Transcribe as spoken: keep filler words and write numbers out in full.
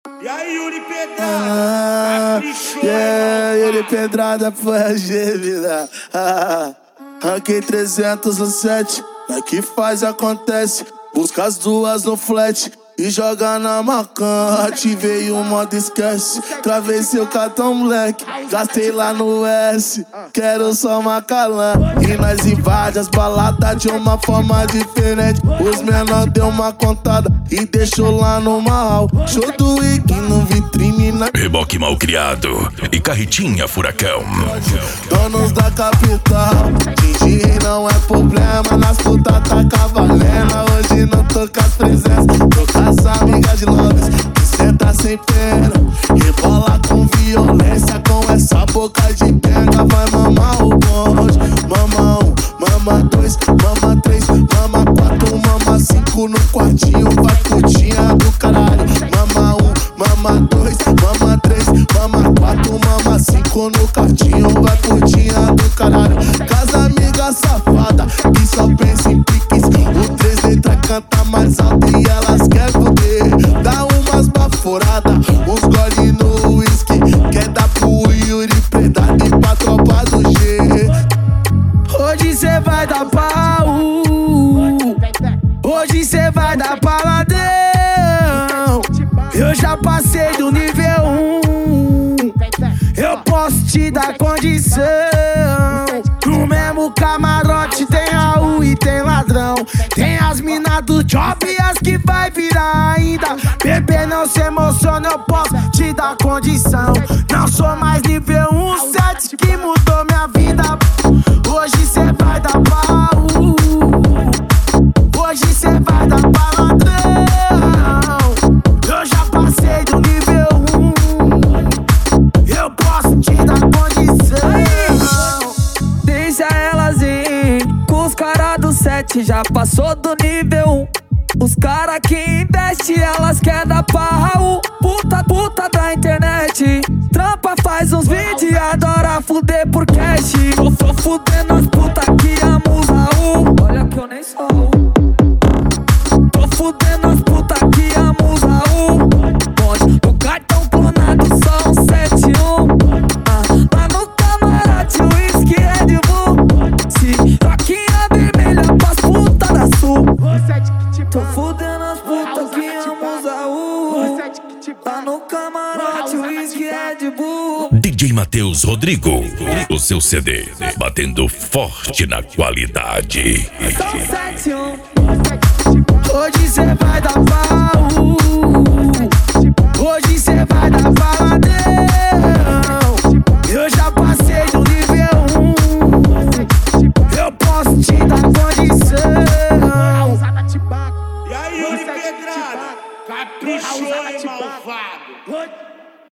E aí, Yuri Pedrada? Ah, yeah, Yuri Pedrada foi a gêmea. Ah, ranquei trezentos no set. É que faz, acontece. Busca as duas no flat e joga na macan. Ativei o modo esquece. Travei seu cartão moleque. Gastei lá no S. Quero só Macalã. E nós invade as baladas de uma forma diferente. Os menor deu uma contada e deixou lá no mal. Show do Wiki no vitrine na... Reboque mal criado e carretinha furacão. Donos da capital, fingir não é problema. Nas putas tá cavalena. Hoje não tô com as presenças, tô com as amigas de Londres que senta sem pena. Rebola com violência, com essa boca de pega. Vai mamar o bonde. Mama um, mama dois, mama três, mama quatro, mama cinco no quartinho. Vai putinha do caralho. Mama um, mama dois, mama três, mama quatro, mama cinco no quartinho. Vai putinha do caralho. Casa amiga safada que só pensa em piques. O três letras canta mais alto e elas querem poder. Dá umas baforadas, uns gole no whisky. Quer dar pro Yuri Pedrada e pra tropa do G. Hoje cê vai dar pau. Hoje cê vai dar paladão. Eu já passei do nível um. Eu posso te dar condição. No mesmo camarote tem Raul e tem ladrão. Tem as minas do job e as que vai virar ainda. Bebê, não se emociona, eu posso te dar condição. Não sou mais nível um, sete que mudou minha vida. Hoje cê vai dar pau. Hoje cê vai dar paladão. Eu já passei do nível um. Eu posso te dar condição. Deixa elas ir, com os caras do sete já passou do nível um. Os caras que investem, elas querem dar pau. Puta, puta da internet. Trampa, faz uns vídeos e adora fuder por cash. Tô, tô fudendo as puta que amam o Raul. Olha que eu nem sou. Tô fudendo as puta que amam o Raul. Pode, o cartão clonado só um sete um. Ah, lá no camarote o whisky é de bull. Se toquinha vermelha pras puta da sul. Tô fudendo as putas que amam o Raul. Lá no camarote o whisky é de bull. D J Matheus Rodrigo, o seu C D batendo forte na qualidade. Só um sete um. Hoje cê vai dar pau. Hoje cê vai dar paladão. Eu já passei do nível um. Eu posso te dar condição. E aí, Yuri Pedrada? Caprichou, hein, malvado?